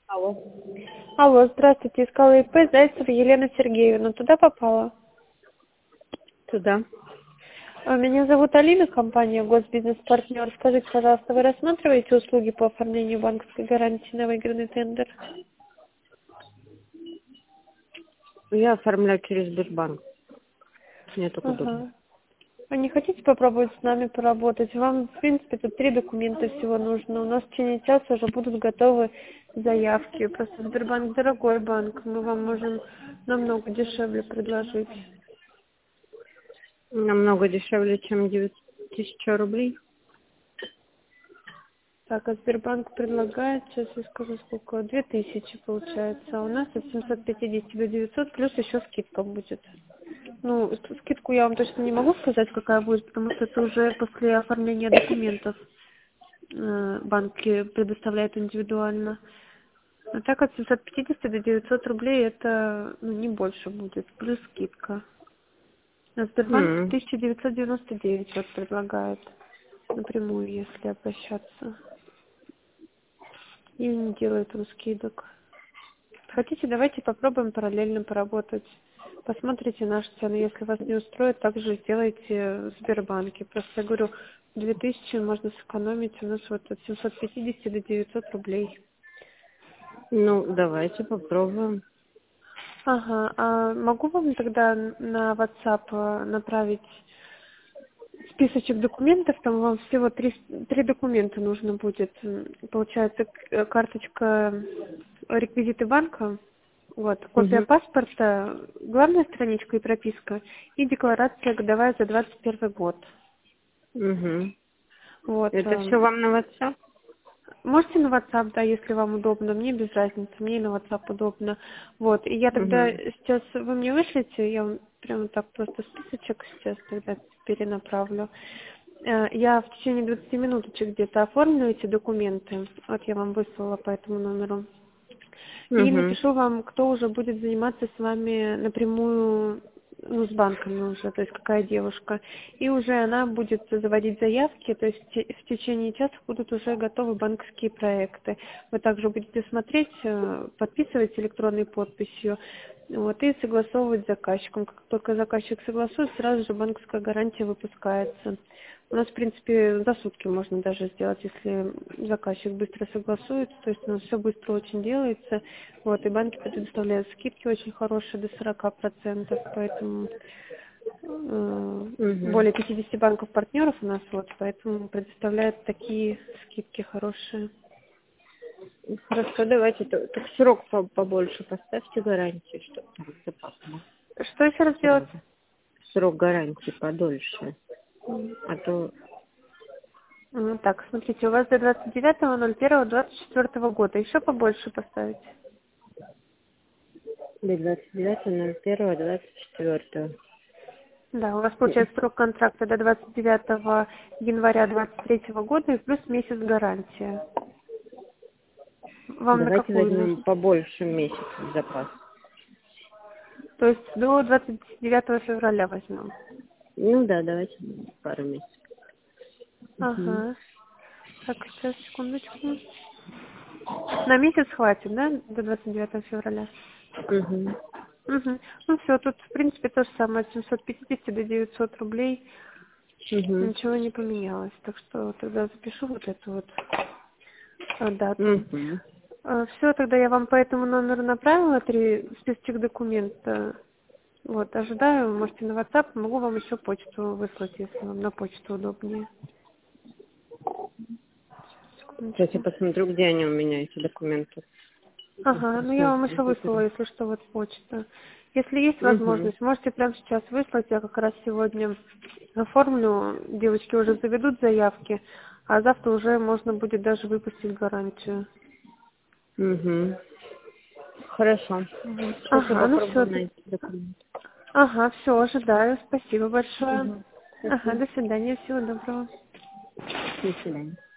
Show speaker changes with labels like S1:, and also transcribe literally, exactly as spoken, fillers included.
S1: Алло.
S2: Алло, здравствуйте, искала ИП Зайцева Елена Сергеевна. Туда попала?
S1: Туда.
S2: А, Меня зовут Алина, компания Госбизнес-партнер. Скажите, пожалуйста, вы рассматриваете услуги по оформлению банковской гарантии на выигранный тендер?
S1: Я оформляю через Сбербанк. Мне так удобно.
S2: Ага. А не хотите попробовать с нами поработать? Вам, в принципе, тут три документа всего нужно. У нас в течение часа уже будут готовы заявки. Просто Сбербанк дорогой банк. Мы вам можем намного дешевле предложить.
S1: Намного дешевле, чем девять тысяч рублей.
S2: Так, а Сбербанк предлагает, сейчас я скажу, сколько, две тысячи получается, а у нас от семьсот пятьдесят до девятисот, плюс еще скидка будет. Ну, с- скидку я вам точно не могу сказать, какая будет, потому что это уже после оформления документов э, банки предоставляют индивидуально. А так от семьсот пятидесяти до девятисот рублей это, ну, не больше будет, плюс скидка. А Сбербанк
S1: М.
S2: тысяча девятьсот девяносто девять вот предлагает напрямую, если обращаться. И не делают он скидок. Хотите, давайте попробуем параллельно поработать. Посмотрите наши цены. Если вас не устроит, также сделайте в Сбербанке. Просто я говорю, две тысячи можно сэкономить. У нас вот от семьсот пятидесяти до девятисот рублей.
S1: Ну, давайте попробуем.
S2: Ага, а могу вам тогда на WhatsApp э, направить списочек документов? Там вам всего три, три документа нужно будет. М, Получается, к- э, карточка, э, реквизиты банка, вот, копия
S1: Угу.
S2: паспорта, главная страничка и прописка, и декларация годовая за двадцать первый год.
S1: Угу.
S2: Вот.
S1: Это
S2: э,
S1: все вам на WhatsApp?
S2: Можете на WhatsApp, да, если вам удобно. Мне без разницы, мне и на WhatsApp удобно. Вот. И я тогда
S1: Угу.
S2: сейчас вы мне вышлите, я вам прямо так просто списочек сейчас тогда перенаправлю. Э, Я в течение двадцати минуточек где-то оформлю эти документы. Вот я вам выслала по этому номеру. И
S1: Угу.
S2: напишу вам, кто уже будет заниматься с вами напрямую, ну, с банками уже, то есть какая девушка. И уже она будет заводить заявки, то есть те- в течение часа будут уже готовы банковские проекты. Вы также будете смотреть, э, подписывать электронной подписью, вот, и согласовывать с заказчиком. Как только заказчик согласует, сразу же банковская гарантия выпускается. У нас, в принципе, за сутки можно даже сделать, если заказчик быстро согласует. То есть у нас все быстро очень делается. Вот, и банки предоставляют скидки очень хорошие, до сорока процентов. Поэтому э,
S1: Угу.
S2: более пятидесяти банков партнеров у нас, вот, поэтому предоставляют такие скидки хорошие.
S1: Хорошо, давайте. то- Так срок по- побольше поставьте гарантии, чтобы там безопасно.
S2: Что еще раз делать?
S1: Сразу. Срок гарантии подольше. А то
S2: Ну, так, смотрите, у вас до двадцать девятого ноль первого двадцать четвёртого года. Еще побольше поставить.
S1: до двадцать девятого ноль первого двадцать четвёртого.
S2: Да, у вас получается срок контракта до двадцать девятого января двадцать третьего года и плюс месяц гарантия. Вам на
S1: Давайте
S2: какую
S1: возьмем
S2: нужно?
S1: побольше месяцев запас.
S2: То есть до двадцать девятого февраля возьмем.
S1: Ну да, давайте пару месяцев. Угу.
S2: Ага. Так, сейчас, секундочку. На месяц хватит, да, до двадцать девятого февраля?
S1: Угу.
S2: Угу. Ну все, тут в принципе то же самое, от семисот пятидесяти до девятисот рублей.
S1: Угу.
S2: Ничего не поменялось. Так что тогда запишу вот эту вот э, дату.
S1: Угу.
S2: Все, тогда я вам по этому номеру направила три списочек документа. Вот, ожидаю, можете на WhatsApp, могу вам еще почту выслать, если вам на почту удобнее.
S1: Сейчас я
S2: Секундочку.
S1: посмотрю, где они у меня, эти документы.
S2: Ага, ну я вам
S1: Посмотрю
S2: еще выслала,
S1: компьютере.
S2: если что, вот почта. Если есть
S1: Угу.
S2: возможность, можете прямо сейчас выслать, я как раз сегодня оформлю, девочки уже заведут заявки, а завтра уже можно будет даже выпустить гарантию.
S1: Угу. Хорошо.
S2: Вот.
S1: Сейчас я
S2: Ага, ну все.
S1: попробую найти документы.
S2: Ага, все, ожидаю. Спасибо большое.
S1: Угу.
S2: Ага,
S1: Спасибо.
S2: до свидания, всего доброго.
S1: До свидания.